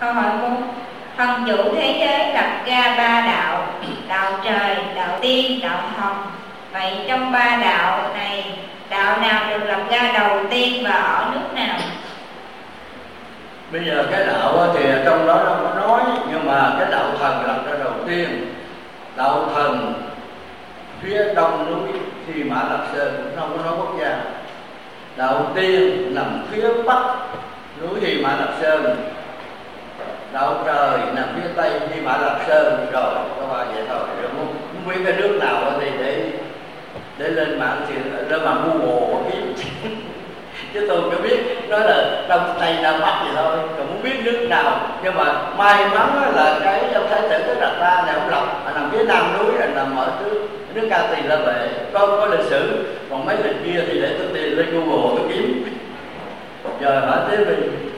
Câu hỏi 4. Thần chủ thế giới lập ra ba đạo: đạo trời, đạo tiên, đạo thần. Vậy trong ba đạo này, đạo nào được lập ra đầu tiên và ở nước nào? Bây giờ cái đạo thì trong đó nó có nói, nhưng mà cái đạo thần lập ra đầu tiên. Đạo thần phía đông núi Thi Mã Lạp Sơn, cũng không có nói quốc gia. Đạo tiên nằm phía bắc núi Thi Mã Lạp Sơn. Đạo trời nằm phía tây Thi Mã Lạp Sơn. Rồi có ba vậy thôi. Rồi không biết cái nước nào thì để lên mạng thì lên mạng Google kiếm chứ tôi có biết nói là đông tây nam bắc gì thôi, còn muốn biết nước nào. Nhưng mà may mắn là cái ông thái tử cái đặt ra này ông Lộc nằm phía nam núi, là nằm ở nước Ca Tỳ La Vệ, có lịch sử. Còn mấy lịch kia thì để tôi tìm lên Google tôi kiếm. Giờ hỏi tiếp đi.